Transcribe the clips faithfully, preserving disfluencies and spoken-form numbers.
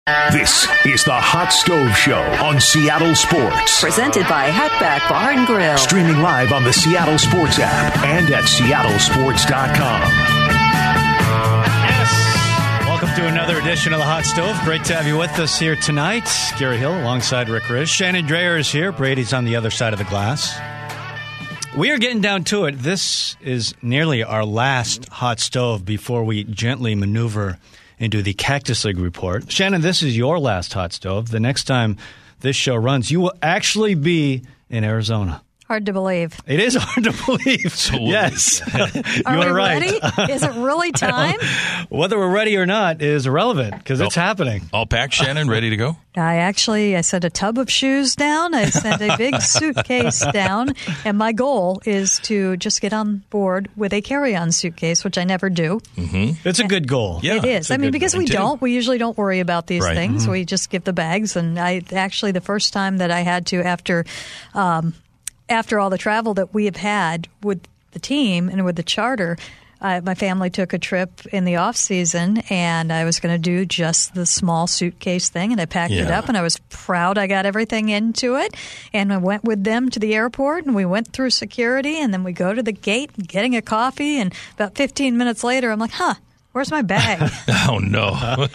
This is the Hot Stove Show on Seattle Sports. Presented by Hatback Bar and Grill. Streaming live on the Seattle Sports app and at seattle sports dot com. Yes. Welcome to another edition of the Hot Stove. Great to have you with us here tonight. Gary Hill alongside Rick Riz. Shannon Dreyer is here. Brady's on the other side of the glass. We are getting down to it. This is nearly our last Hot Stove before we gently maneuver into the Cactus League report. Shannon, this is your last Hot Stove. The next time this show runs, you will actually be in Arizona. Hard to believe. It is hard to believe. So yes. Are you we are right. ready? Is it really time? Whether we're ready or not is irrelevant because it's Oh. happening. All packed, Shannon, ready to go? I actually, I sent a tub of shoes down. I sent a big suitcase down. And my goal is to just get on board with a carry-on suitcase, which I never do. Mm-hmm. It's a good goal. Yeah, It is. I mean, because we too. don't. We usually don't worry about these Right. things. Mm-hmm. We just give the bags. And I actually, the first time that I had to, after um, after all the travel that we have had with the team and with the charter, uh, my family took a trip in the off season, and I was going to do just the small suitcase thing, and I packed it Yeah. up, and I was proud I got everything into it, and I went with them to the airport, and we went through security, and then we go to the gate, getting a coffee, and about fifteen minutes later, I'm like, huh. Where's my bag? Oh, no.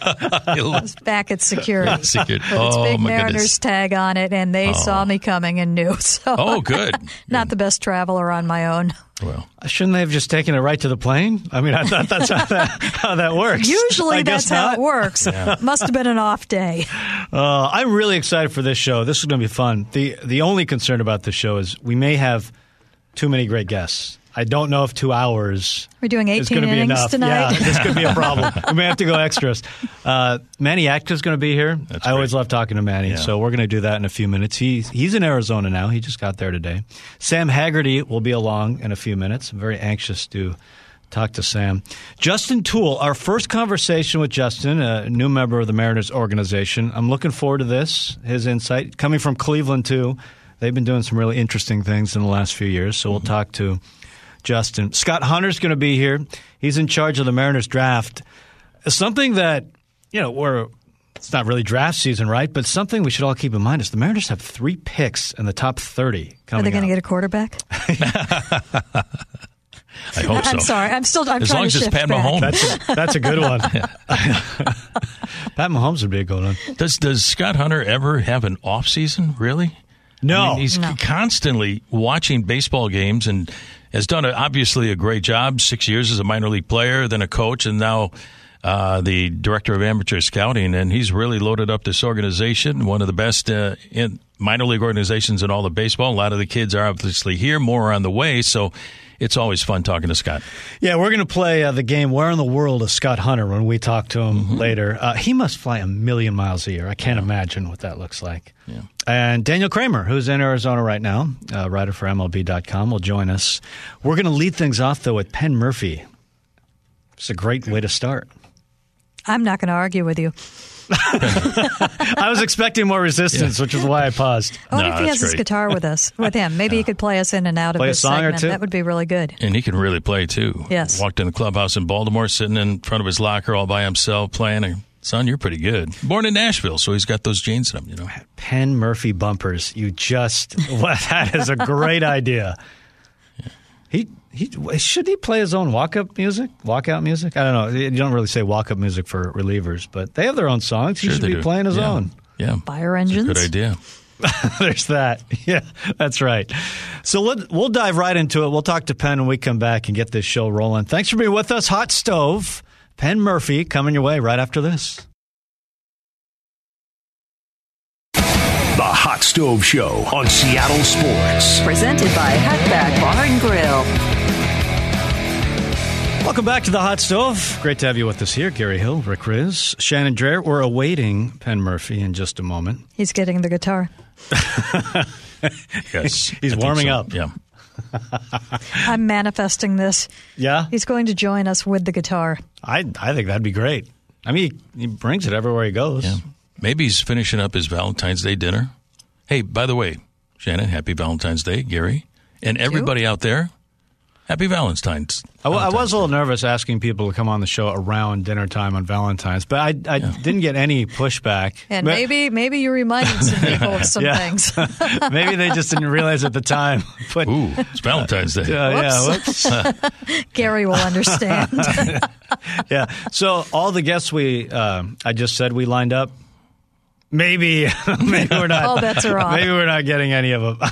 It's back at security. Secret. With its Oh, big my Mariners goodness. tag on it, and they saw me coming and knew. So Oh, good. not the best traveler on my own. Well, Shouldn't they have just taken it right to the plane? I mean, I thought that's how that, how that works. Usually I that's guess how not. it works. Must have been an off day. Uh, I'm really excited for this show. This is going to be fun. The The only concern about this show is we may have too many great guests. I don't know if two hours We're doing is eighteen going to be innings enough. tonight. Yeah, this could be a problem. We may have to go extras. Uh, Manny Acta is going to be here. That's I always great. love talking to Manny, Yeah. so we're going to do that in a few minutes. He's, he's in Arizona now. He just got there today. Sam Haggerty will be along in a few minutes. I'm very anxious to talk to Sam. Justin Toole, our first conversation with Justin, a new member of the Mariners organization. I'm looking forward to this, his insight. Coming from Cleveland, too. They've been doing some really interesting things in the last few years, so we'll Mm-hmm. talk to Justin. Scott Hunter's going to be here. He's in charge of the Mariners draft. Something that, you know, we're, it's not really draft season, right? But something we should all keep in mind is the Mariners have three picks in the top thirty coming Are they going to up. get a quarterback? I hope so. I'm sorry. I'm still. I'm As trying long as to it's shift Pat back. Mahomes. That's a, that's a good one. Pat Mahomes would be a good one. Does does Scott Hunter ever have an off season? Really? No. I mean, he's No. constantly watching baseball games and has done a, obviously a great job. Six years as a minor league player, then a coach, and now uh, the director of amateur scouting. And he's really loaded up this organization, one of the best uh, in minor league organizations in all of baseball. A lot of the kids are obviously here, more are on the way. So it's always fun talking to Scott. Yeah, we're going to play uh, the game Where in the World is Scott Hunter when we talk to him Mm-hmm. later. Uh, he must fly a million miles a year. I can't imagine what that looks like. Yeah. And Daniel Kramer, who's in Arizona right now, uh, writer for M L B dot com, will join us. We're going to lead things off, though, with Penn Murphy. It's a great way to start. I'm not going to argue with you. I was expecting more resistance, which is why I paused. I wonder No, if he that's has his great. guitar with us, with him. Maybe he could play us in and out of Play a this song or segment. two? That would be really good. And he can really play, too. Yes. Walked in the clubhouse in Baltimore, sitting in front of his locker all by himself, playing. And, son, you're pretty good. Born in Nashville, so he's got those genes in him, you know. Penn Murphy bumpers. You just, well, that is a great idea. He he should he play his own walk-up music, walkout music? I don't know. You don't really say walk-up music for relievers, but they have their own songs. He Sure should they be do. playing his Yeah. own. Yeah. Fire It's a engines. good idea. There's that. Yeah, that's right. So let, we'll dive right into it. We'll talk to Penn when we come back and get this show rolling. Thanks for being with us. Hot Stove, Penn Murphy, coming your way right after this. The Hot Stove Show on Seattle Sports. Presented by Hatback Bar and Grill. Welcome back to the Hot Stove. Great to have you with us here. Gary Hill, Rick Riz, Shannon Dreyer. We're awaiting Penn Murphy in just a moment. He's getting the guitar. Yes. He's I think warming so. up. Yeah. I'm manifesting this. Yeah? He's going to join us with the guitar. I I think that'd be great. I mean, he, he brings it everywhere he goes. Yeah. Maybe he's finishing up his Valentine's Day dinner. Hey, by the way, Shannon, happy Valentine's Day, Gary. And everybody out there, Happy Valentine's. I, w- I Valentine's was a little nervous asking people to come on the show around dinner time on Valentine's, but I, I yeah. didn't get any pushback. And but, maybe maybe you reminded some people of some yeah. things. Maybe they just didn't realize at the time. But, Ooh, it's Valentine's Day. Uh, yeah, whoops. Gary will understand. Yeah. So all the guests we, uh, I just said we lined up, maybe, maybe we're not. All bets are off. Maybe we're not getting any of them.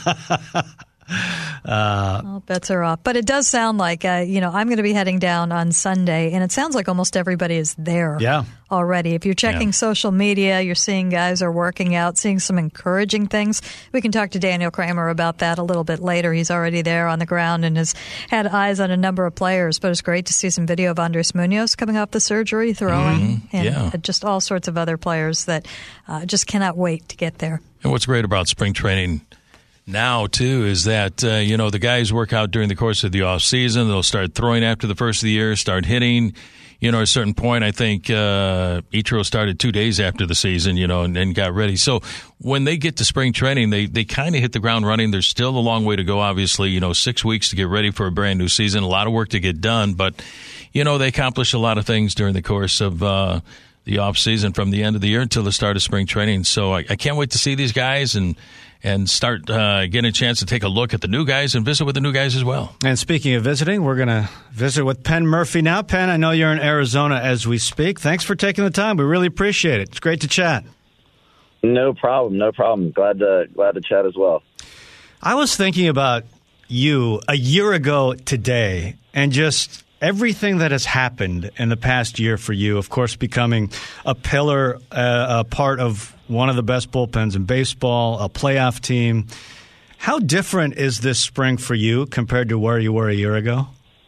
Uh, All bets are off. But it does sound like, uh, you know, I'm going to be heading down on Sunday, and it sounds like almost everybody is there yeah. already. If you're checking yeah. social media, you're seeing guys are working out, seeing some encouraging things. We can talk to Daniel Kramer about that a little bit later. He's already there on the ground and has had eyes on a number of players. But it's great to see some video of Andres Munoz coming off the surgery, throwing, mm-hmm. Mm. and yeah. just all sorts of other players that uh, just cannot wait to get there. And what's great about spring training now, too, is that, uh, you know, the guys work out during the course of the off season. They'll start throwing after the first of the year, start hitting. You know, at a certain point, I think uh, Ichiro started two days after the season, you know, and, and got ready. So when they get to spring training, they, they kind of hit the ground running. There's still a long way to go, obviously, you know, six weeks to get ready for a brand new season. A lot of work to get done. But, you know, they accomplish a lot of things during the course of uh, the off season from the end of the year until the start of spring training. So I, I can't wait to see these guys and and start uh, getting a chance to take a look at the new guys and visit with the new guys as well. And speaking of visiting, we're going to visit with Penn Murphy now. Penn, I know you're in Arizona as we speak. Thanks for taking the time. We really appreciate it. It's great to chat. No problem. No problem. Glad to, glad to chat as well. I was thinking about you a year ago today and just everything that has happened in the past year for you, of course, becoming a pillar, uh, a part of one of the best bullpens in baseball, a playoff team. How different is this spring for you compared to where you were a year ago?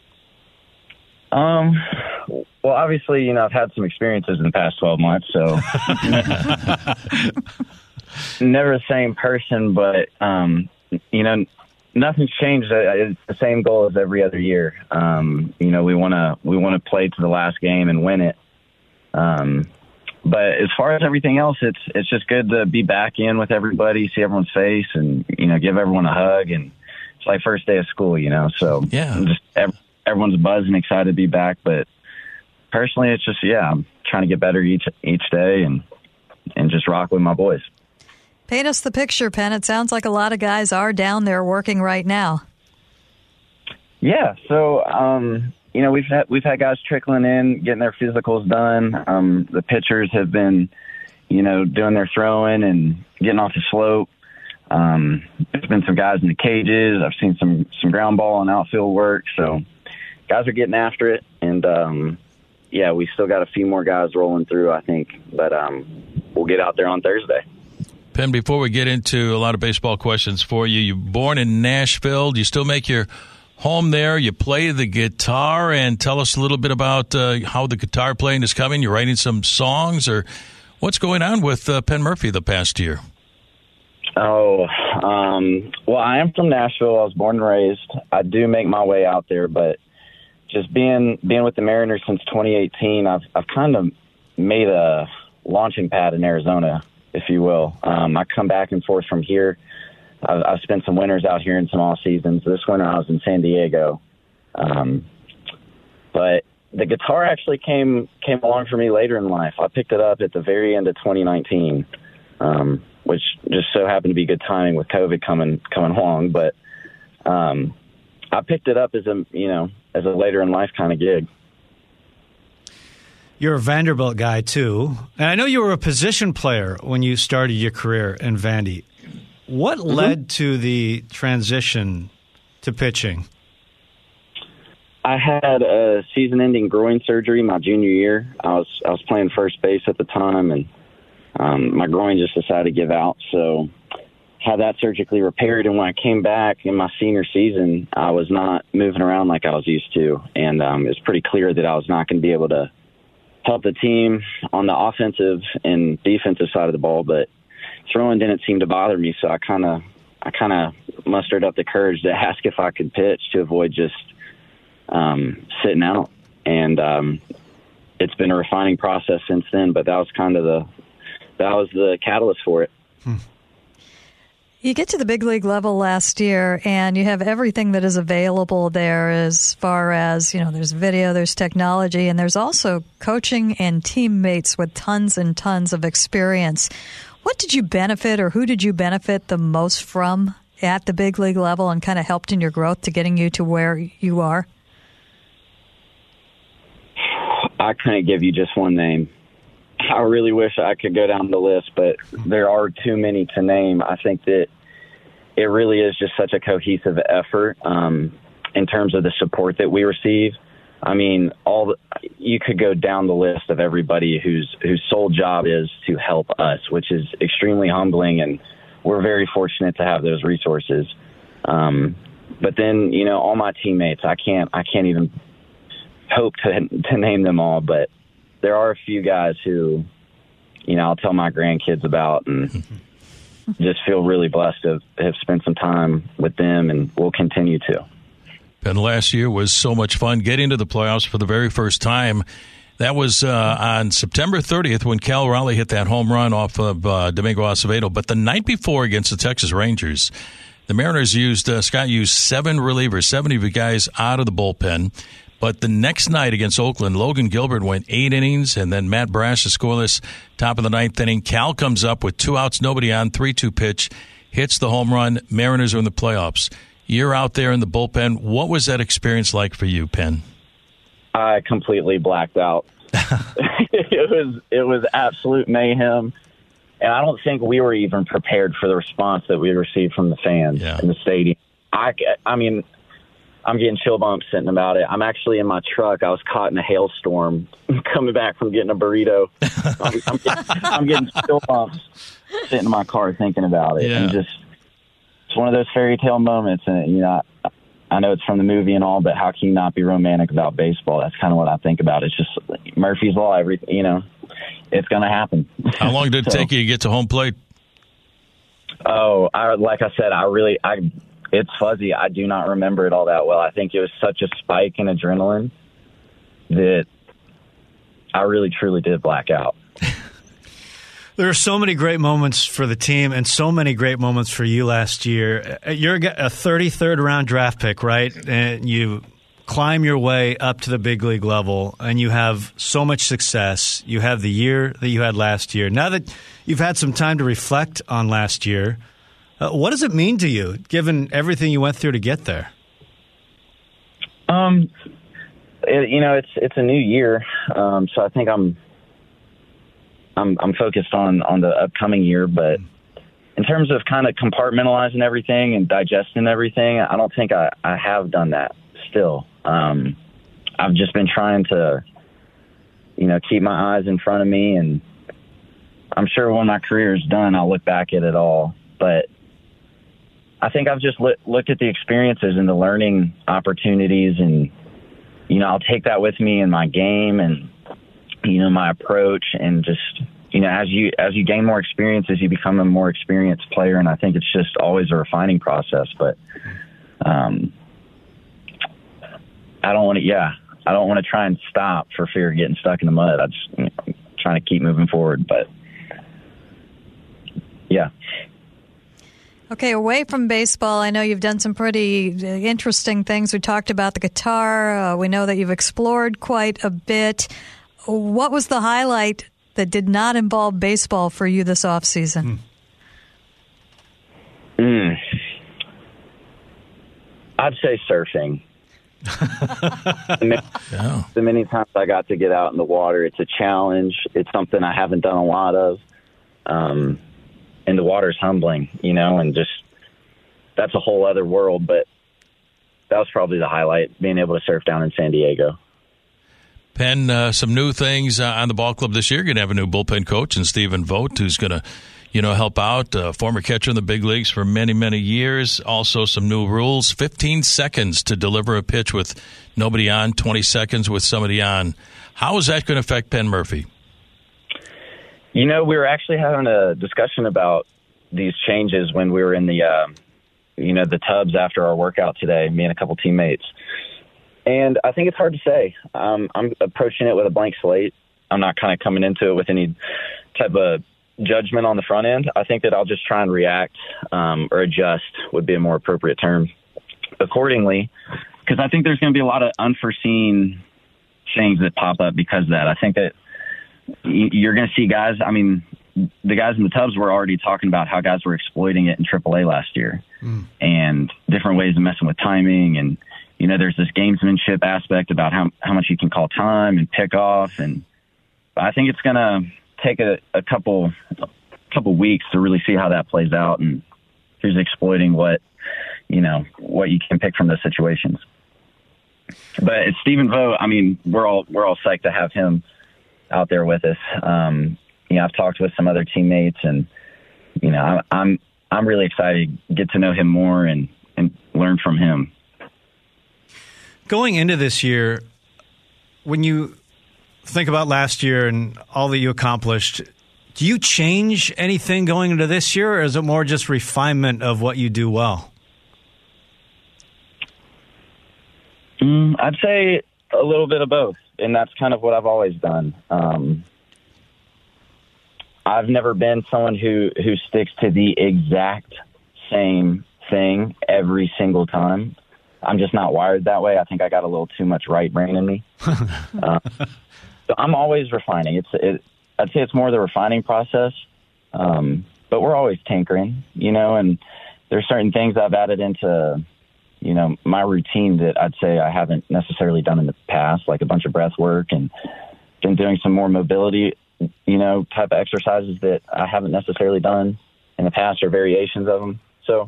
Um, well, obviously, you know, I've had some experiences in the past twelve months, so never the same person, but, um, you know, nothing's changed. It's the same goal as every other year. Um, you know, we want to we want to play to the last game and win it. Um, but as far as everything else, it's it's just good to be back in with everybody, see everyone's face, and you know, give everyone a hug. And it's like first day of school, you know. So yeah, just every, everyone's buzzing, excited to be back. But personally, it's just yeah, I'm trying to get better each each day and and just rock with my boys. Paint us the picture, Penn. It sounds like a lot of guys are down there working right now. Yeah, so um, you know we've had we've had guys trickling in, getting their physicals done. Um, the pitchers have been, you know, doing their throwing and getting off the slope. Um, there's been some guys in the cages. I've seen some some ground ball and outfield work. So guys are getting after it, and um, yeah, we still got a few more guys rolling through, I think, but um, we'll get out there on Thursday. Penn, before we get into a lot of baseball questions for you, you're born in Nashville. Do you still make your home there? You play the guitar, and tell us a little bit about uh, how the guitar playing is coming. You're writing some songs, or what's going on with uh, Penn Murphy the past year? Oh, um, well, I am from Nashville. I was born and raised. I do make my way out there, but just being being with the Mariners since twenty eighteen, I've I've kind of made a launching pad in Arizona, if you will. Um, I come back and forth from here. I've, I've spent some winters out here and some off seasons. This winter I was in San Diego. Um, but the guitar actually came came along for me later in life. I picked it up at the very end of twenty nineteen, um, which just so happened to be good timing with COVID coming coming along. But um, I picked it up as a you know as a later in life kind of gig. You're a Vanderbilt guy, too. And I know you were a position player when you started your career in Vandy. What mm-hmm. led to the transition to pitching? I had a season-ending groin surgery my junior year. I was I was playing first base at the time, and um, my groin just decided to give out. So had that surgically repaired, and when I came back in my senior season, I was not moving around like I was used to. And um, it was pretty clear that I was not going to be able to help the team on the offensive and defensive side of the ball, but throwing didn't seem to bother me. So I kind of, I kind of mustered up the courage to ask if I could pitch to avoid just um, sitting out. And um, it's been a refining process since then, but that was kind of the, that was the catalyst for it. Hmm. You get to the big league level last year, and you have everything that is available there as far as, you know, there's video, there's technology, and there's also coaching and teammates with tons and tons of experience. What did you benefit, or who did you benefit the most from at the big league level and kind of helped in your growth to getting you to where you are? I couldn't give you just one name. I really wish I could go down the list, but there are too many to name. I think that it really is just such a cohesive effort um, in terms of the support that we receive. I mean, all the, you could go down the list of everybody whose whose sole job is to help us, which is extremely humbling, and we're very fortunate to have those resources. Um, but then, you know, all my teammates, I can't I can't even hope to to name them all, but there are a few guys who, you know, I'll tell my grandkids about and just feel really blessed to have spent some time with them, and we'll continue to. And last year was so much fun getting to the playoffs for the very first time. That was uh, on September thirtieth when Cal Raleigh hit that home run off of uh, Domingo Acevedo. But the night before against the Texas Rangers, the Mariners used, uh, Scott used seven relievers, seventy of the guys out of the bullpen. But the next night against Oakland, Logan Gilbert went eight innings, and then Matt Brash is scoreless. Top of the ninth inning, Cal comes up with two outs, nobody on, three two pitch, hits the home run. Mariners are in the playoffs. You're out there in the bullpen. What was that experience like for you, Penn? I completely blacked out. it was it was absolute mayhem, and I don't think we were even prepared for the response that we received from the fans yeah. in the stadium. I, I mean. I'm getting chill bumps sitting about it. I'm actually in my truck. I was caught in a hailstorm coming back from getting a burrito. I'm, I'm, getting, I'm getting chill bumps sitting in my car thinking about it. Yeah. And just, it's one of those fairy tale moments. And, you know, I, I know it's from the movie and all, but how can you not be romantic about baseball? That's kind of what I think about. It's just Murphy's Law. Every, you know, it's going to happen. How long did it so, take you to get to home plate? Oh, I, like I said, I really, I, It's fuzzy. I do not remember it all that well. I think it was such a spike in adrenaline that I really, truly did black out. There are so many great moments for the team and so many great moments for you last year. You're a thirty-third round draft pick, right? And you climb your way up to the big league level, and you have so much success. You have the year that you had last year. Now that you've had some time to reflect on last year, Uh, what does it mean to you, given everything you went through to get there? Um, it, you know, it's it's a new year, um, so I think I'm I'm I'm focused on on the upcoming year. But in terms of kind of compartmentalizing everything and digesting everything, I don't think I, I have done that. Still, um, I've just been trying to, you know, keep my eyes in front of me, and I'm sure when my career is done, I'll look back at it all, but I think I've just look, looked at the experiences and the learning opportunities, and, you know, I'll take that with me in my game and, you know, my approach, and just, you know, as you, as you gain more experiences, you become a more experienced player. And I think it's just always a refining process, but, um, I don't want to, yeah, I don't want to try and stop for fear of getting stuck in the mud. I just, you know, I'm trying to keep moving forward, but yeah. Okay, away from baseball, I know you've done some pretty interesting things. We talked about the guitar. Uh, we know that you've explored quite a bit. What was the highlight that did not involve baseball for you this offseason? Mm. I'd say surfing. the, many, yeah. the many times I got to get out in the water, it's a challenge. It's something I haven't done a lot of. Um And the water's humbling, you know, and just that's a whole other world. But that was probably the highlight, being able to surf down in San Diego. Penn, uh, some new things uh, on the ball club this year. You're going to have a new bullpen coach in Stephen Vogt, who's going to, you know, help out. Uh, former catcher in the big leagues for many, many years. Also some new rules, fifteen seconds to deliver a pitch with nobody on, twenty seconds with somebody on. How is that going to affect Penn Murphy? You know, we were actually having a discussion about these changes when we were in the, uh, you know, the tubs after our workout today, me and a couple teammates. And I think it's hard to say. Um, I'm approaching it with a blank slate. I'm not kind of coming into it with any type of judgment on the front end. I think that I'll just try and react um, or adjust would be a more appropriate term accordingly, because I think there's going to be a lot of unforeseen things that pop up because of that. I think that you're going to see guys, I mean, the guys in the Tubs were already talking about how guys were exploiting it in triple A last year mm. and different ways of messing with timing. And, you know, there's this gamesmanship aspect about how, how much you can call time and pick off. And I think it's going to take a, a couple, a couple weeks to really see how that plays out and who's exploiting what, you know, what you can pick from those situations. But it's Stephen Vogt. I mean, we're all, we're all psyched to have him out there with us. Um, you know, I've talked with some other teammates and, you know, I'm, I'm, I'm really excited to get to know him more and, and learn from him. Going into this year, when you think about last year and all that you accomplished, do you change anything going into this year, or is it more just refinement of what you do well? Mm, I'd say a little bit of both, and that's kind of what I've always done. Um, I've never been someone who, who sticks to the exact same thing every single time. I'm just not wired that way. I think I got a little too much right brain in me. uh, so I'm always refining. It's it, I'd say it's more the refining process, um, but we're always tinkering, you know, and there's certain things I've added into, you know, my routine that I'd say I haven't necessarily done in the past, like a bunch of breath work, and been doing some more mobility, you know, type of exercises that I haven't necessarily done in the past or variations of them. So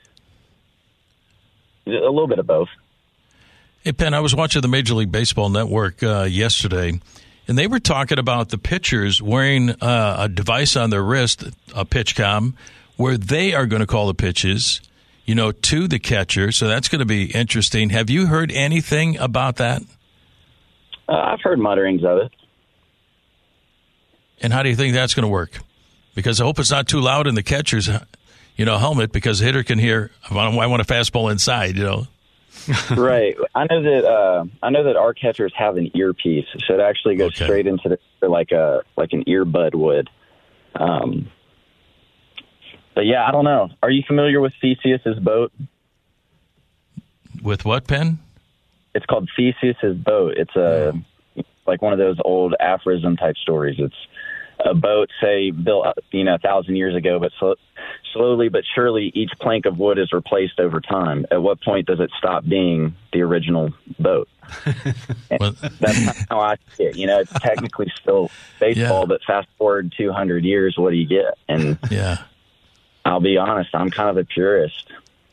a little bit of both. Hey, Penn, I was watching the Major League Baseball Network uh, yesterday, and they were talking about the pitchers wearing uh, a device on their wrist, a PitchCom, where they are going to call the pitches, you know, to the catcher. So that's going to be interesting. Have you heard anything about that? Uh, I've heard mutterings of it. And how do you think that's going to work? Because I hope it's not too loud in the catcher's, you know, helmet, because the hitter can hear, I want a fastball inside, you know. Right. I know that uh, I know that our catchers have an earpiece, so it actually goes okay. straight into the like a like an earbud would. Um, but yeah, I don't know. Are you familiar with Theseus's boat? With what, Penn? It's called Theseus's boat. It's a oh. like one of those old aphorism type stories. It's a boat, say, built, you know, a thousand years ago, but so, slowly but surely each plank of wood is replaced over time. At what point does it stop being the original boat? well, that's how I see it. You know, it's technically still baseball, yeah. but fast forward two hundred years, what do you get? And yeah, I'll be honest, I'm kind of a purist.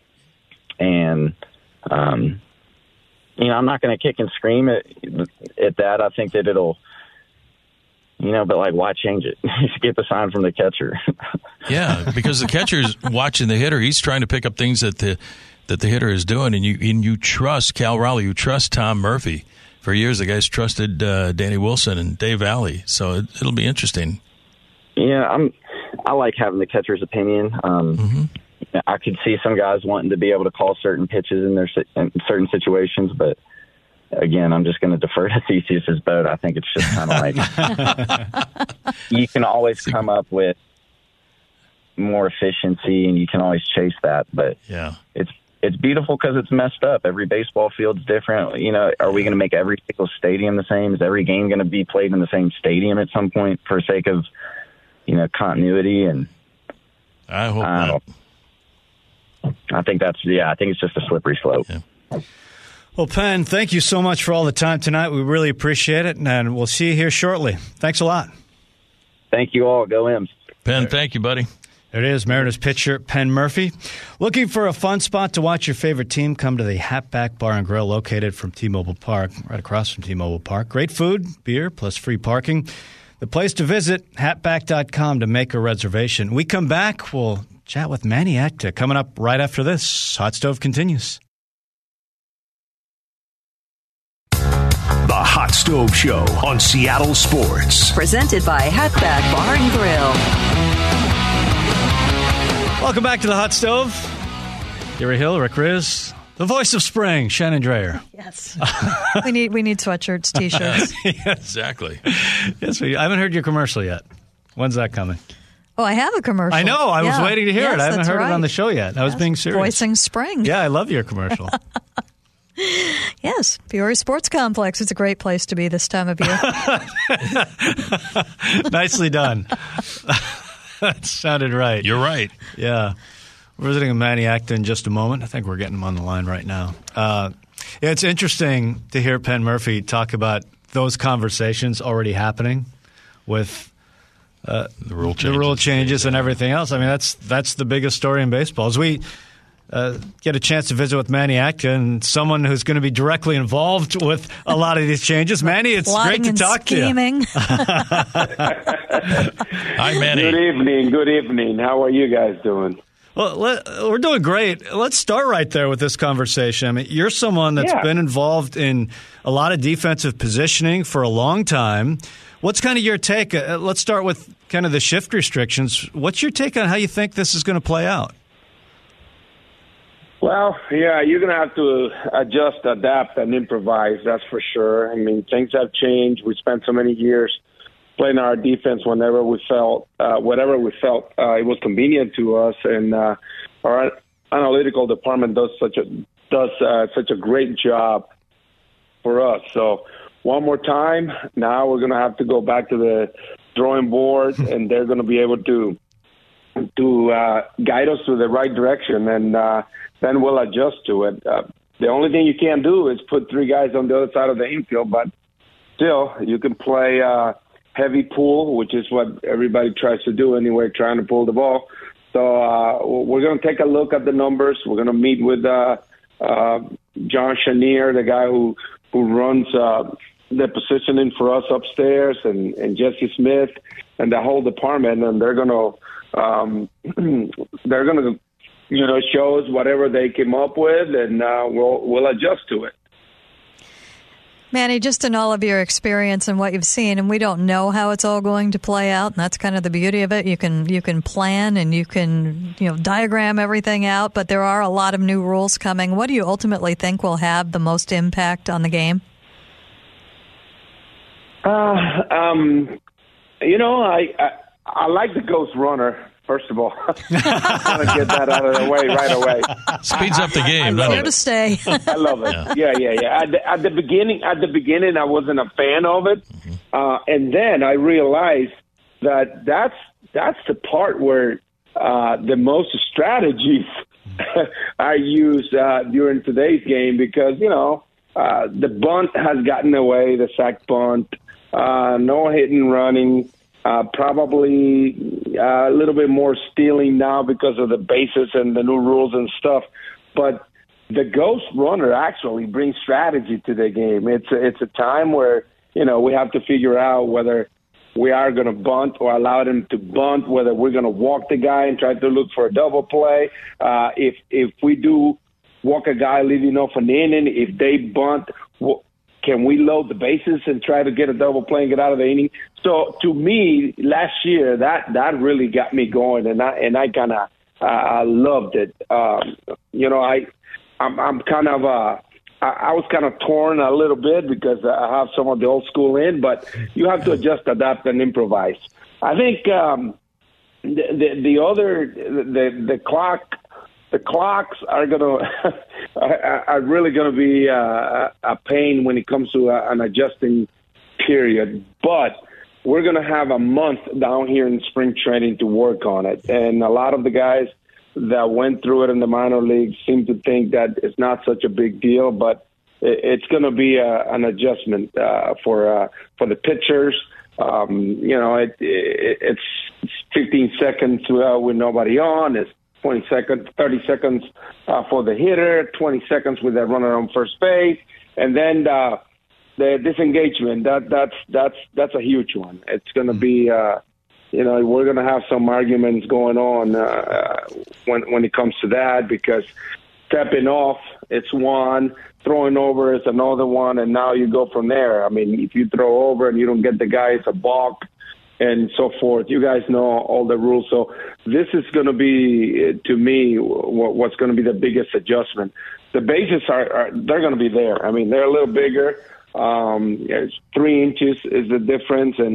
And, um, you know, I'm not going to kick and scream at, at that. I think that it'll, you know, but like, why change it? Just get the sign from the catcher. Yeah, because the catcher's watching the hitter. He's trying to pick up things that the that the hitter is doing, and you and you trust Cal Raleigh. You trust Tom Murphy. For years, the guys trusted uh, Danny Wilson and Dave Alley. So it, it'll be interesting. Yeah, I'm. I like having the catcher's opinion. Um, mm-hmm. I could see some guys wanting to be able to call certain pitches in their in certain situations, but. Again, I'm just going to defer to Theseus's boat. I think it's just kind of like you can always come up with more efficiency, and you can always chase that. But yeah, it's it's beautiful because it's messed up. Every baseball field's different. You know, are we going to make every single stadium the same? Is every game going to be played in the same stadium at some point for sake of, you know, continuity? And I hope I not. I think that's yeah. I think it's just a slippery slope. Yeah. Well, Penn, thank you so much for all the time tonight. We really appreciate it, and we'll see you here shortly. Thanks a lot. Thank you all. Go Imps. Penn, thank you, buddy. There it is, Mariners pitcher Penn Murphy. Looking for a fun spot to watch your favorite team? Come to the Hatback Bar and Grill, located from T-Mobile Park, right across from T-Mobile Park. Great food, beer, plus free parking. The place to visit, hatback dot com to make a reservation. We come back, we'll chat with Manny Acta. Coming up right after this, Hot Stove continues. The Hot Stove Show on Seattle Sports. Presented by Hatback Bar and Grill. Welcome back to the Hot Stove. Gary Hill, Rick Riz, the voice of spring, Shannon Dreyer. Yes. we need we need sweatshirts, T-shirts. Yeah, exactly. Yes, we, I haven't heard your commercial yet. When's that coming? Oh, I have a commercial. I know. I yeah. was waiting to hear yes, it. I haven't heard right. it on the show yet. I was yes. being serious. Voicing spring. Yeah, I love your commercial. Yes, Peoria Sports Complex. It's a great place to be this time of year. Nicely done. That sounded right. You're right. Yeah. We're visiting with Manny Acton in just a moment. I think we're getting him on the line right now. Uh, yeah, it's interesting to hear Penn Murphy talk about those conversations already happening with uh, the rule changes, the rule changes and everything else. I mean, that's that's the biggest story in baseball. As we uh, get a chance to visit with Manny Acton, someone who's going to be directly involved with a lot of these changes. Manny, it's Plotting great to and talk scheming. to you. Hi, Manny. Good evening. Good evening. How are you guys doing? Well, let, we're doing great. Let's start right there with this conversation. I mean, you're someone that's Yeah. been involved in a lot of defensive positioning for a long time. What's kind of your take? Uh, let's start with kind of the shift restrictions. What's your take on how you think this is going to play out? Well, yeah, you're going to have to adjust, adapt, and improvise, that's for sure. I mean, things have changed. We spent so many years playing our defense whenever we felt, uh, whatever we felt uh, it was convenient to us, and uh, our analytical department does such a does uh, such a great job for us. So one more time, now we're going to have to go back to the drawing board, and they're going to be able to to uh, guide us to the right direction, and uh, then we'll adjust to it. Uh, the only thing you can't do is put three guys on the other side of the infield, but still, you can play uh, heavy pull, which is what everybody tries to do anyway, trying to pull the ball. So uh, we're going to take a look at the numbers. We're going to meet with uh, uh, John Chenier, the guy who who runs uh, the positioning for us upstairs, and, and Jesse Smith, and the whole department, and they're going to um, they're going to you know show us whatever they came up with, and uh, we'll we'll adjust to it. Manny, just in all of your experience and what you've seen, and we don't know how it's all going to play out, and that's kind of the beauty of it. You can you can plan and you can you know diagram everything out, but there are a lot of new rules coming. What do you ultimately think will have the most impact on the game? Uh, um, you know, I, I I like the ghost runner. First of all, I want to get that out of the way right away. Speeds up the game. I, I Here to stay. I love it. Yeah, yeah, yeah. yeah. At, the, at the beginning, at the beginning, I wasn't a fan of it, mm-hmm. uh, and then I realized that that's that's the part where uh, the most strategies are used uh, during today's game, because you know uh, the bunt has gotten away, the sack bunt, uh, no hit and running. Uh, probably uh, a little bit more stealing now because of the bases and the new rules and stuff. But the ghost runner actually brings strategy to the game. It's a, it's a time where, you know, we have to figure out whether we are going to bunt or allow them to bunt, whether we're going to walk the guy and try to look for a double play. Uh, if if we do walk a guy leading off an inning, if they bunt, well, can we load the bases and try to get a double play and get out of the inning? So to me, last year that that really got me going, and I and I kind of uh, loved it. Um, you know, I I'm, I'm kind of uh, I, I was kind of torn a little bit because I have some of the old school in, but you have to adjust, adapt, and improvise. I think um, the, the the other the the clock. The clocks are gonna are really gonna be uh, a pain when it comes to an adjusting period. But we're gonna have a month down here in spring training to work on it, and a lot of the guys that went through it in the minor leagues seem to think that it's not such a big deal. But it's gonna be a, an adjustment uh, for uh, for the pitchers. Um, you know, it, it, it's fifteen seconds uh, with nobody on. It's twenty seconds, thirty seconds uh, for the hitter, twenty seconds with that runner on first base, and then uh, the disengagement. That that's that's that's a huge one. It's going to be, uh, you know, we're going to have some arguments going on uh, when when it comes to that, because stepping off, it's one, throwing over is another one, and now you go from there. I mean, if you throw over and you don't get the guy, it's a balk, and so forth. You guys know all the rules. So this is going to be, to me, what's going to be the biggest adjustment. The bases are, are they're going to be there. I mean, they're a little bigger. Um, three inches is the difference, and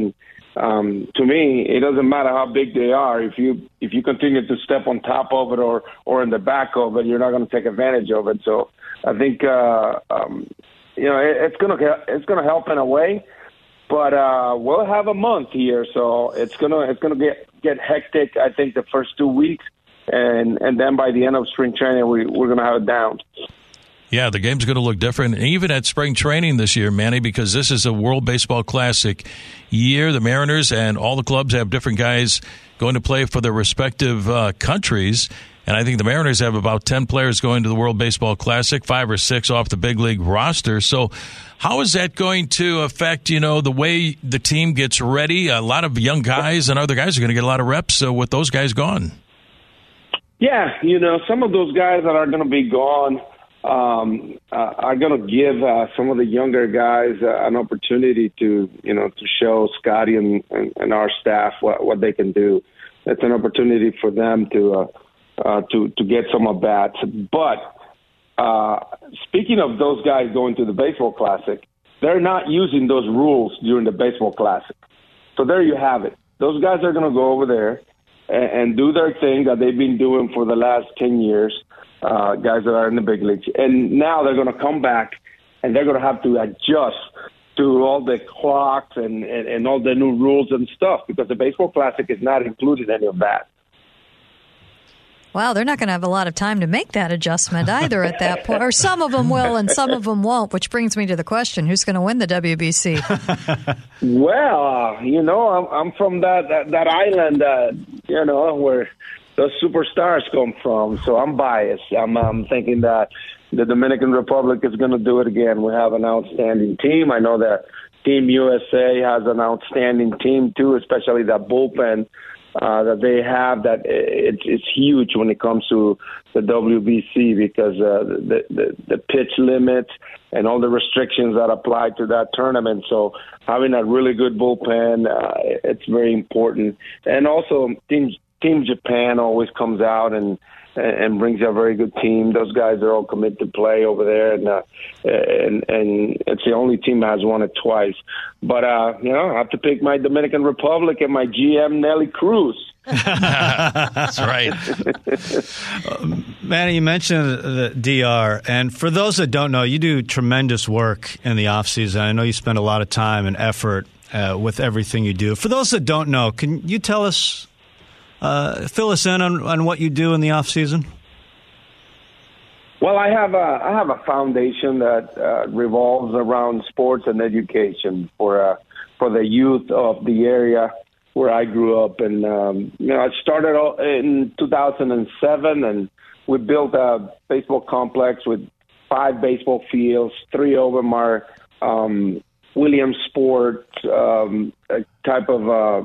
um, to me, it doesn't matter how big they are. If you if you continue to step on top of it or or in the back of it, you're not going to take advantage of it. So I think uh, um, you know it, it's going to it's going to help in a way, but uh, we'll have a month here, so it's gonna it's gonna get get hectic. I think the first two weeks, and and then by the end of spring training, we we're going to have it down. Yeah, the game's going to look different, even at spring training this year, Manny, because this is a World Baseball Classic year. The Mariners and all the clubs have different guys going to play for their respective uh, countries, and I think the Mariners have about ten players going to the World Baseball Classic, five or six off the big league roster. So how is that going to affect, you know, the way the team gets ready? A lot of young guys and other guys are going to get a lot of reps so with those guys gone. Yeah, you know, some of those guys that are going to be gone um, uh, are going to give uh, some of the younger guys uh, an opportunity to, you know, to show Scotty and, and, and our staff what, what they can do. It's an opportunity for them to uh, uh, to to get some at bats. But uh, speaking of those guys going to the Baseball Classic, they're not using those rules during the Baseball Classic. So there you have it. Those guys are going to go over there and, and do their thing that they've been doing for the last ten years. Uh, guys that are in the big leagues. And now they're going to come back and they're going to have to adjust to all the clocks and, and, and all the new rules and stuff because the Baseball Classic is not included in any of that. Wow, they're not going to have a lot of time to make that adjustment either at that point. Or some of them will and some of them won't, which brings me to the question, who's going to win the W B C? Well, uh, you know, I'm, I'm from that, that, that island, uh, you know, where those superstars come from, so I'm biased. I'm, I'm thinking that the Dominican Republic is going to do it again. We have an outstanding team. I know that Team U S A has an outstanding team, too, especially that bullpen uh, that they have. That it's, it's huge when it comes to the W B C because uh, the, the, the pitch limits and all the restrictions that apply to that tournament. So having a really good bullpen, uh, it's very important. And also, Team Team Japan always comes out and and brings a very good team. Those guys are all committed to play over there, and uh, and and it's the only team that has won it twice. But uh, you know, I have to pick my Dominican Republic and my G M Nelly Cruz. That's right. um, Manny, you mentioned the D R, and for those that don't know, you do tremendous work in the off season. I know you spend a lot of time and effort uh, with everything you do. For those that don't know, can you tell us? Uh, fill us in on, on what you do in the off season. Well, I have a I have a foundation that uh, revolves around sports and education for uh, for the youth of the area where I grew up. And um, you know, I started in two thousand seven, and we built a baseball complex with five baseball fields, three of them are um, Williams Sport um, type of. Uh,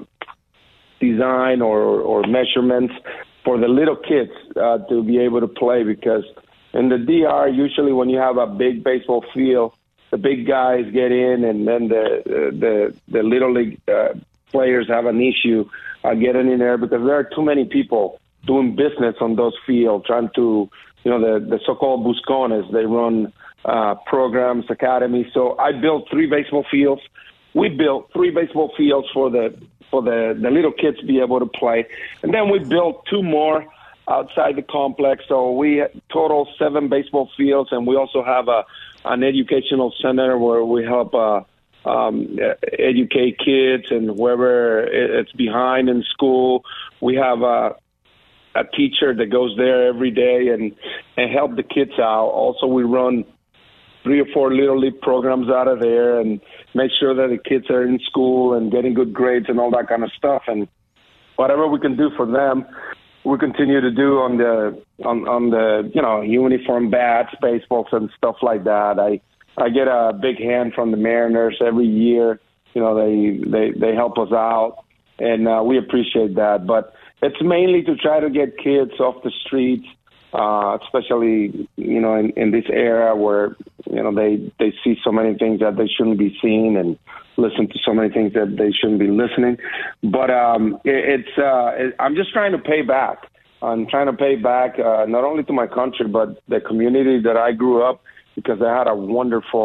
design or, or measurements for the little kids uh, to be able to play because in the D R, usually when you have a big baseball field, the big guys get in and then the the, the little league uh, players have an issue uh, getting in there because there are too many people doing business on those fields, trying to, you know, the, the so-called buscones, they run uh, programs, academies. So I built three baseball fields. We built three baseball fields for the for the, the little kids to be able to play. And then we built two more outside the complex. So we total seven baseball fields, and we also have a an educational center where we help uh, um, educate kids and whoever it's behind in school. We have a, a teacher that goes there every day and, and help the kids out. Also, we run three or four Little League programs out of there and make sure that the kids are in school and getting good grades and all that kind of stuff. And whatever we can do for them, we continue to do on the on, on the you know uniform bats, baseballs, and stuff like that. I I get a big hand from the Mariners every year. You know they they they help us out, and uh, we appreciate that. But it's mainly to try to get kids off the streets. Uh, especially, you know, in, in this era where, you know, they, they see so many things that they shouldn't be seeing and listen to so many things that they shouldn't be listening. But um, it, it's uh, it, I'm just trying to pay back. I'm trying to pay back uh, not only to my country, but the community that I grew up because I had a wonderful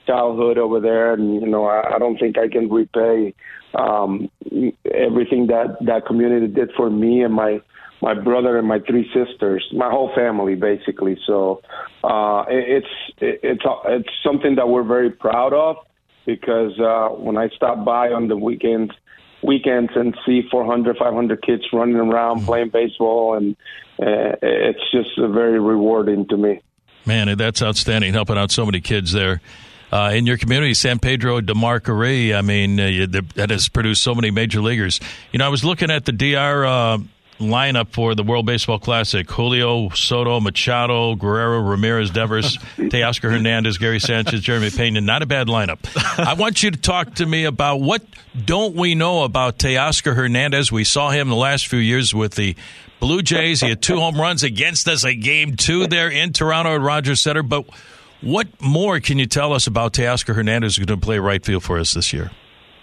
childhood over there, and you know, I, I don't think I can repay um, everything that that community did for me and my my brother and my three sisters, my whole family, basically. So uh, it, it's it, it's it's something that we're very proud of, because uh, when I stop by on the weekends weekends and see four hundred, five hundred kids running around playing baseball, and uh, it's just uh, very rewarding to me. Man, that's outstanding, helping out so many kids there. Uh, in your community, San Pedro de Marquerie, I mean, uh, you, that has produced so many major leaguers. You know, I was looking at the D R uh, lineup for the World Baseball Classic. Julio, Soto, Machado, Guerrero, Ramirez, Devers, Teoscar Hernandez, Gary Sanchez, Jeremy Pena. Not a bad lineup. I want you to talk to me about what don't we know about Teoscar Hernandez. We saw him the last few years with the Blue Jays. He had two home runs against us at game two there in Toronto at Rogers Center. But what more can you tell us about Teoscar Hernandez, who's going to play right field for us this year?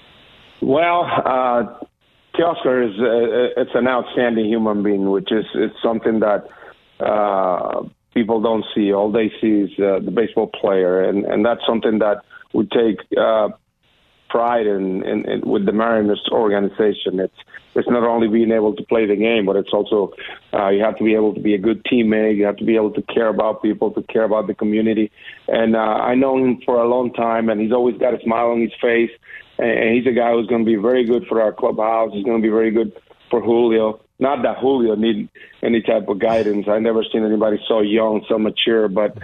Well, uh, Teoscar is uh, it's an outstanding human being, which is it's something that uh, people don't see. All they see is uh, the baseball player, and, and that's something that we take uh, pride in, in, in with the Mariners organization. It's it's not only being able to play the game, but it's also uh, you have to be able to be a good teammate. You have to be able to care about people, to care about the community. And uh, I know him for a long time, and he's always got a smile on his face. And he's a guy who's going to be very good for our clubhouse. He's going to be very good for Julio. Not that Julio need any type of guidance. I've never seen anybody so young, so mature. But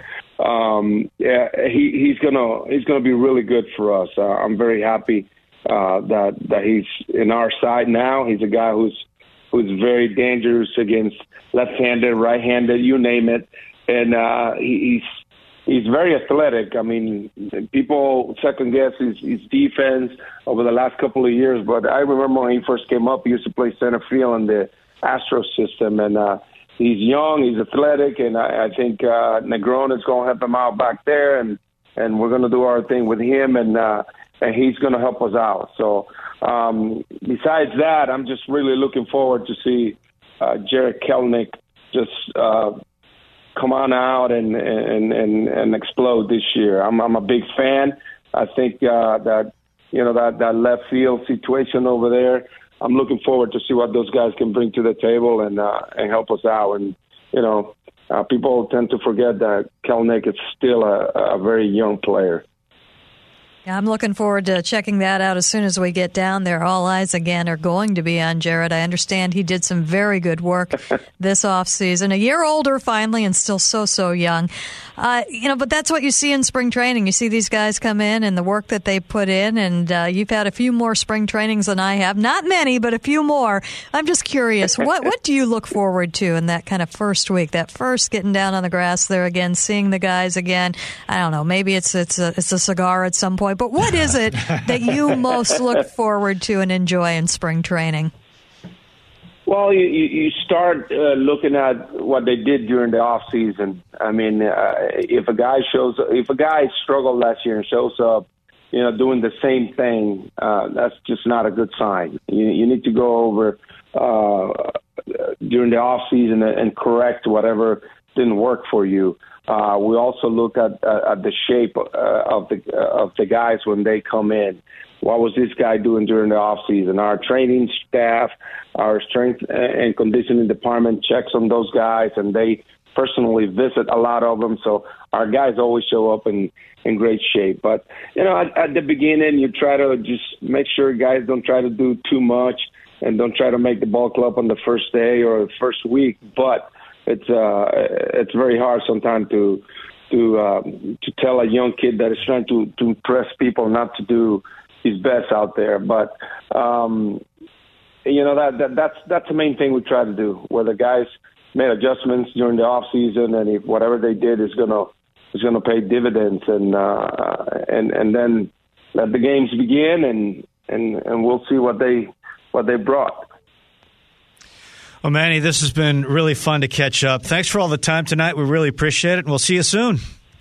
um, yeah, he, he's gonna he's gonna be really good for us. Uh, I'm very happy uh, that that he's in our side now. He's a guy who's who's very dangerous against left-handed, right-handed, you name it, and uh, he, he's. He's very athletic. I mean, people second guess his, his defense over the last couple of years, but I remember when he first came up, he used to play center field in the Astros system, and uh, he's young, he's athletic, and I, I think uh, Negron is going to help him out back there, and, and we're going to do our thing with him, and uh, and he's going to help us out. So um, besides that, I'm just really looking forward to see uh, Jarred Kelenic just uh, – come on out and, and, and, and explode this year. I'm, I'm a big fan. I think uh, that, you know, that, that left field situation over there, I'm looking forward to see what those guys can bring to the table and uh, and help us out. And, you know, uh, people tend to forget that Kelenic is still a, a very young player. Yeah, I'm looking forward to checking that out as soon as we get down there. All eyes, again, are going to be on Jarred. I understand he did some very good work this offseason. A year older, finally, and still so, so young. Uh, you know, but that's what you see in spring training. You see these guys come in and the work that they put in, and uh, you've had a few more spring trainings than I have. Not many, but a few more. I'm just curious, what what do you look forward to in that kind of first week, that first getting down on the grass there again, seeing the guys again? I don't know, maybe it's, it's, a, it's a cigar at some point. But what is it that you most look forward to and enjoy in spring training? Well, you, you start uh, looking at what they did during the off season. I mean, uh, if a guy shows, if a guy struggled last year and shows up, you know, doing the same thing, uh, that's just not a good sign. You, you need to go over uh, during the off season and correct whatever didn't work for you. Uh, we also look at, uh, at the shape uh, of the uh, of the guys when they come in. What was this guy doing during the off season? Our training staff, our strength and conditioning department checks on those guys, and they personally visit a lot of them. So our guys always show up in, in great shape. But, you know, at, at the beginning, you try to just make sure guys don't try to do too much and don't try to make the ball club on the first day or the first week. But it's uh, it's very hard sometimes to to uh, to tell a young kid that is trying to, to impress people not to do his best out there. But um, you know that, that that's that's the main thing we try to do. Where the guys made adjustments during the off season, and if whatever they did is gonna is gonna pay dividends, and uh, and and then let the games begin, and and and we'll see what they what they brought. Well, Manny, this has been really fun to catch up. Thanks for all the time tonight. We really appreciate it, and we'll see you soon.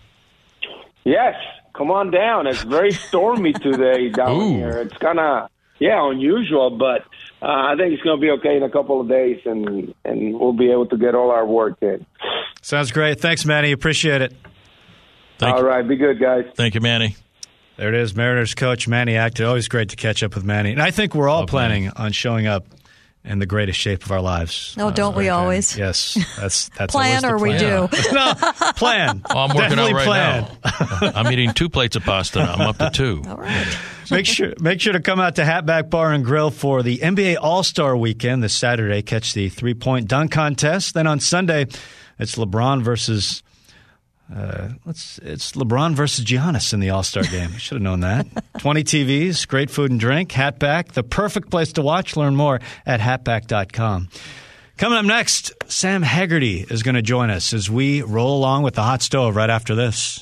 Yes, come on down. It's very stormy today down Ooh. here. It's kind of, yeah, unusual, but uh, I think it's going to be okay in a couple of days, and, and we'll be able to get all our work in. Sounds great. Thanks, Manny. Appreciate it. Thank all you. right, be good, guys. Thank you, Manny. There it is, Mariners coach Manny Acton. Always great to catch up with Manny. And I think we're all okay. planning on showing up in the greatest shape of our lives. No, don't we always? Yes, that's that's plan always the or plan. we do. No, plan. Oh, I'm working Definitely out right plan. now. I'm eating two plates of pasta now. I'm up to two. All right. Make sure make sure to come out to Hatback Bar and Grill for the N B A All-Star Weekend this Saturday. Catch the three-point dunk contest. Then on Sunday, it's LeBron versus uh, let's it's LeBron versus Giannis in the All-Star game. Should have known that. twenty T Vs, great food and drink. Hatback, the perfect place to watch. Learn more at hatback dot com. Coming up next, Sam Haggerty is going to join us as we roll along with the hot stove right after this.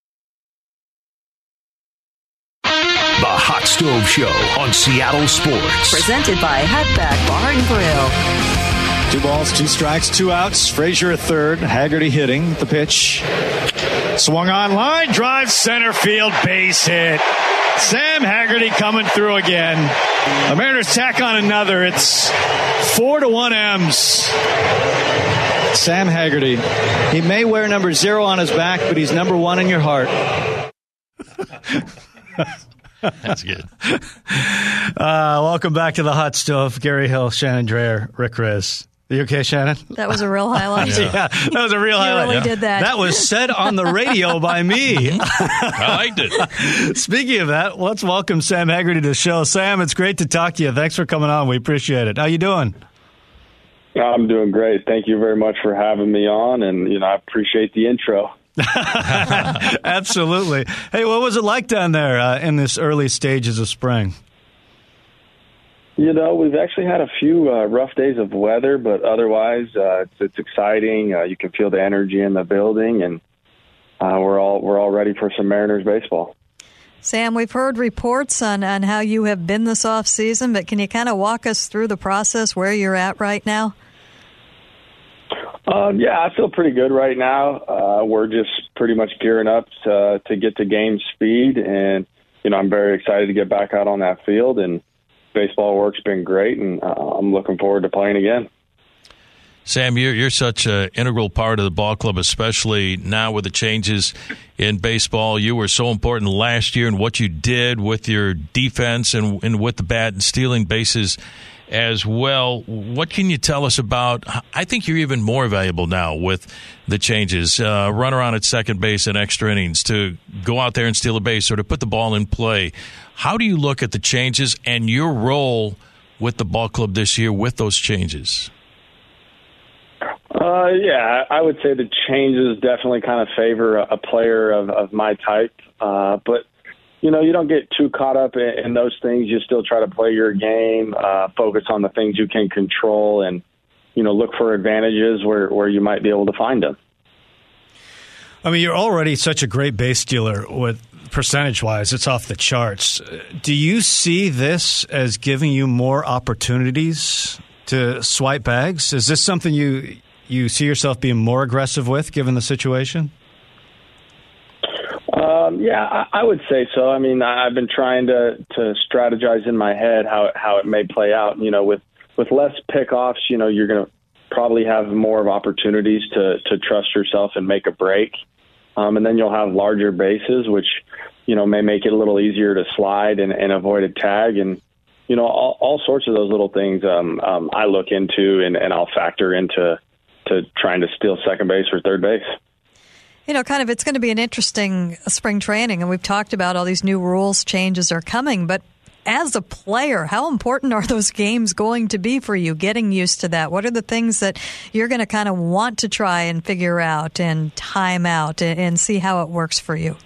The Hot Stove Show on Seattle Sports. Presented by Hatback Bar and Grill. Two balls, two strikes, two outs. Frazier at third. Haggerty hitting the pitch. Swung on line, drive center field, base hit. Sam Haggerty coming through again. The Mariners tack on another. It's four to one M's. Sam Haggerty. He may wear number zero on his back, but he's number one in your heart. That's good. Uh, welcome back to the Hot Stove. Gary Hill, Shannon Dreher, Rick Riz. You okay, Shannon? That was a real highlight. Yeah, that was a real You highlight. really did that. That was said on the radio by me. I liked it. Speaking of that, let's welcome Sam Haggerty to the show. Sam, it's great to talk to you. Thanks for coming on. We appreciate it. How you doing? I'm doing great. Thank you very much for having me on, and you know I appreciate the intro. Absolutely. Hey, what was it like down there uh, in this early stages of spring? You know, we've actually had a few uh, rough days of weather, but otherwise uh, it's, it's exciting. Uh, you can feel the energy in the building, and uh, we're all we're all ready for some Mariners baseball. Sam, we've heard reports on, on how you have been this off season, but can you kind of walk us through the process where you're at right now? Um, yeah, I feel pretty good right now. Uh, we're just pretty much gearing up to, to get to game speed, and you know I'm very excited to get back out on that field. And baseball work's been great, and uh, I'm looking forward to playing again. Sam, you're, you're such an integral part of the ball club, especially now with the changes in baseball. You were so important last year in what you did with your defense and, and with the bat and stealing bases as well. What can you tell us about, I think you're even more valuable now with the changes, uh, run around at second base in extra innings, to go out there and steal a base or to put the ball in play. How do you look at the changes and your role with the ball club this year with those changes? Uh, yeah, I would say the changes definitely kind of favor a player of, of my type. Uh, but, you know, you don't get too caught up in, in those things. You still try to play your game, uh, focus on the things you can control, and, you know, look for advantages where, where you might be able to find them. I mean, you're already such a great base stealer with percentage-wise. It's off the charts. Do you see this as giving you more opportunities to swipe bags? Is this something you you see yourself being more aggressive with, given the situation? Um, yeah, I, I would say so. I mean, I've been trying to, to strategize in my head how how it may play out. You know, with, with less pickoffs, you know, you're going to probably have more of opportunities to, to trust yourself and make a break. Um, and then you'll have larger bases, which, you know, may make it a little easier to slide and, and avoid a tag. And, you know, all, all sorts of those little things um, um, I look into and, and I'll factor into to trying to steal second base or third base. You know, kind of, it's going to be an interesting spring training, and we've talked about all these new rules changes are coming, but as a player, how important are those games going to be for you, getting used to that? What are the things that you're going to kind of want to try and figure out and time out and, and see how it works for you?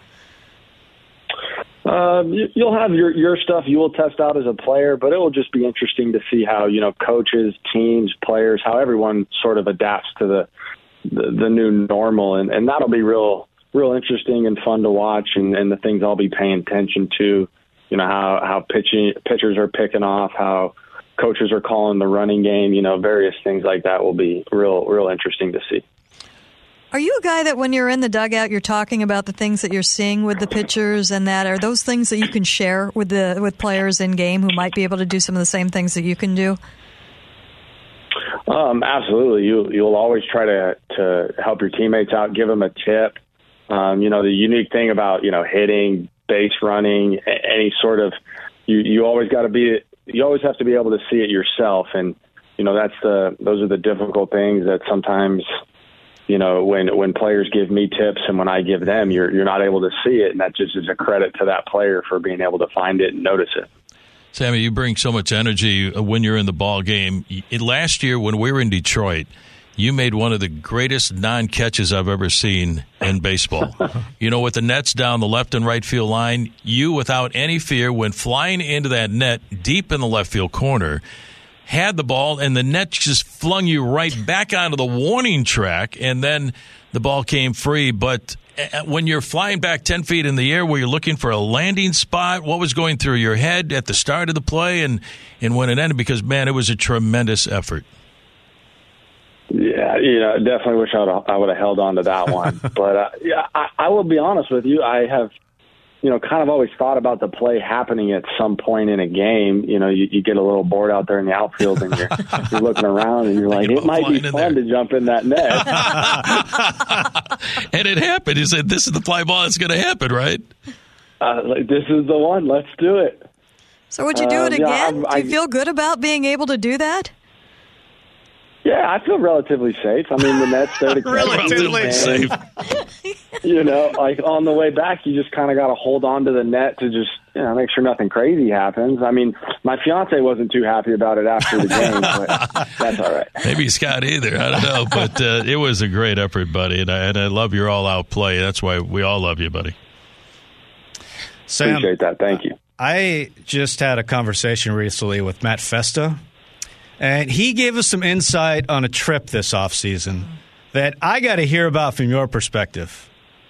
Um, you, you'll have your, your stuff you will test out as a player, but it will just be interesting to see how, you know, coaches, teams, players, how everyone sort of adapts to the the, the new normal. And, and that'll be real, real interesting and fun to watch, and, and the things I'll be paying attention to, you know, how, how pitching, pitchers are picking off, how coaches are calling the running game, you know, various things like that will be real, real interesting to see. Are you a guy that when you're in the dugout, you're talking about the things that you're seeing with the pitchers, and that are those things that you can share with the with players in game who might be able to do some of the same things that you can do? Um, absolutely. You, you'll always try to, to help your teammates out, give them a tip. Um, you know, the unique thing about, you know, hitting, base running, any sort of, you, you always got to be, you always have to be able to see it yourself. And, you know, that's the, those are the difficult things that sometimes, you know, when, when players give me tips and when I give them, you're, you're not able to see it. And that just is a credit to that player for being able to find it and notice it. Sammy, you bring so much energy when you're in the ball game. Last year when we were in Detroit, you made one of the greatest non-catches I've ever seen in baseball. You know, with the nets down the left and right field line, you, without any fear, went flying into that net deep in the left field corner, had the ball, and the net just flung you right back onto the warning track, and then the ball came free. But when you're flying back ten feet in the air, were you looking for a landing spot? What was going through your head at the start of the play and, and when it ended? Because, man, it was a tremendous effort. Yeah, you know, definitely wish I would have, I would have held on to that one. But, uh, yeah, I, I will be honest with you. I have, you know, kind of always thought about the play happening at some point in a game. You know, you, you get a little bored out there in the outfield and you're, you're looking around and you're like, it might be fun to jump in that net. And it happened. He said, this is the fly ball that's going to happen, right? Uh, like, this is the one. Let's do it. So would you do uh, it again? Yeah, I, do you feel good about being able to do that? Yeah, I feel relatively safe. I mean, the net's there to catch. Relatively safe. You know, like on the way back, you just kind of got to hold on to the net to just, you know, make sure nothing crazy happens. I mean, my fiance wasn't too happy about it after the game, but that's all right. Maybe Scott either. I don't know. But uh, it was a great effort, buddy. And I, and I love your all-out play. That's why we all love you, buddy. Sam, appreciate that. Thank you. I just had a conversation recently with Matt Festa, and he gave us some insight on a trip this offseason that I got to hear about from your perspective.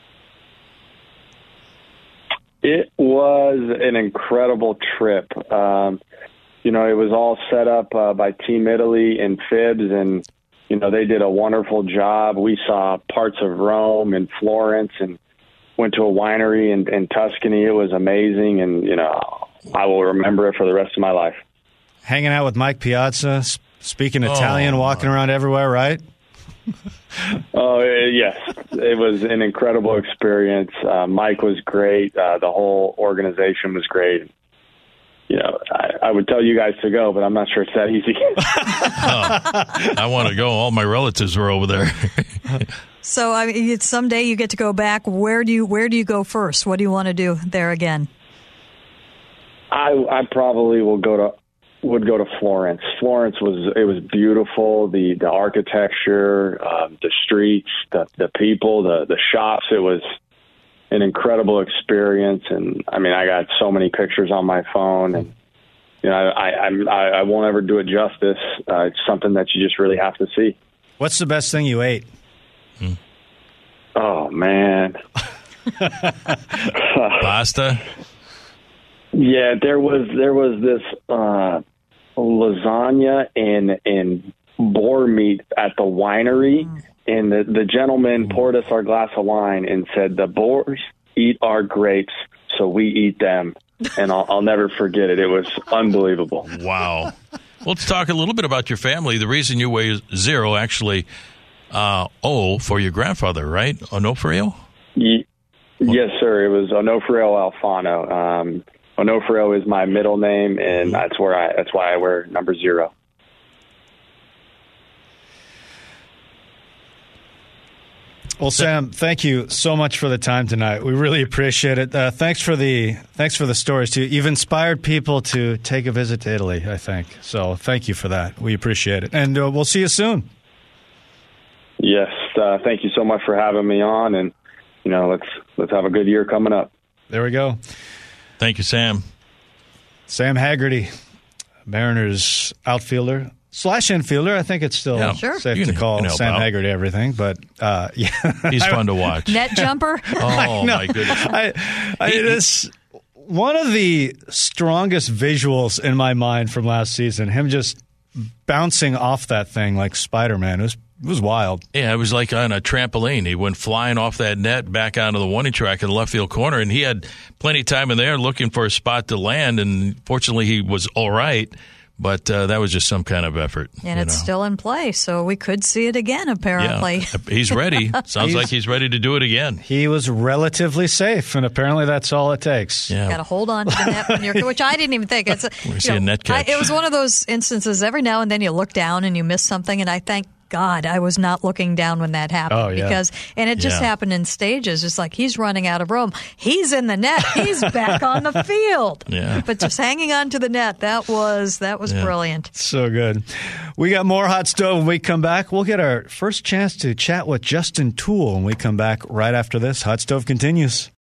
It was an incredible trip. Um, you know, it was all set up uh, by Team Italy and Fibs, and, you know, they did a wonderful job. We saw parts of Rome and Florence and went to a winery in, in Tuscany. It was amazing, and, you know, I will remember it for the rest of my life. Hanging out with Mike Piazza, speaking Italian, oh, walking around everywhere, right? Oh, yes. It was an incredible experience. Uh, Mike was great. Uh, the whole organization was great. You know, I, I would tell you guys to go, but I'm not sure it's that easy. Oh, I want to go. All my relatives were over there. So, I mean, it's someday you get to go back. Where do you Where do you go first? What do you want to do there again? I, I probably will go to would go to Florence. Florence was it was beautiful. The the architecture, um, the streets, the the people, the the shops. It was an incredible experience. And I mean, I got so many pictures on my phone, and you know, I I I, I won't ever do it justice. Uh, it's something that you just really have to see. What's the best thing you ate? Hmm. Oh man, pasta. Yeah, there was there was this uh, lasagna and and boar meat at the winery, and the the gentleman poured us our glass of wine and said, "The boars eat our grapes, so we eat them." And I'll, I'll never forget it. It was unbelievable. Wow. Well, let's talk a little bit about your family. The reason you weigh zero, actually, uh, O for your grandfather, right? Onofrio? Ye- yes, sir. It was Onofrio Alfano. Um, Onofrio is my middle name, and that's where I. That's why I wear number zero. Well, Sam, thank you so much for the time tonight. We really appreciate it. Uh, thanks for the thanks for the stories too. You've inspired people to take a visit to Italy, I think. So, thank you for that. We appreciate it, and uh, we'll see you soon. Yes, uh, thank you so much for having me on, and you know, let's let's have a good year coming up. There we go. Thank you, Sam. Sam Haggerty, Mariners outfielder slash infielder. I think it's still yeah, sure. safe you to can, call Sam out. Haggerty everything, but uh, yeah, he's fun to watch. Net jumper. Oh my goodness! I, I, this one of the strongest visuals in my mind from last season. Him just bouncing off that thing like Spider-Man. It was it was wild. Yeah, it was like on a trampoline. He went flying off that net back onto the warning track in the left field corner, and he had plenty of time in there looking for a spot to land, and fortunately he was all right. But uh, that was just some kind of effort. And it's know. still in play, so we could see it again, apparently. Yeah, he's ready. Sounds he's, like he's ready to do it again. He was relatively safe, and apparently that's all it takes. Yeah. Got to hold on to the net when you're, which I didn't even think. It's a, we see know, a net catch. I, it was one of those instances. Every now and then you look down and you miss something, and I thank God I was not looking down when that happened. Oh, yeah. Because and it just yeah. happened in stages. It's like he's running out of room. He's in the net. He's back on the field. Yeah. But just hanging on to the net, that was that was yeah. brilliant. So good. We got more Hot Stove when we come back. We'll get our first chance to chat with Justin Toole when we come back right after this. Hot Stove continues.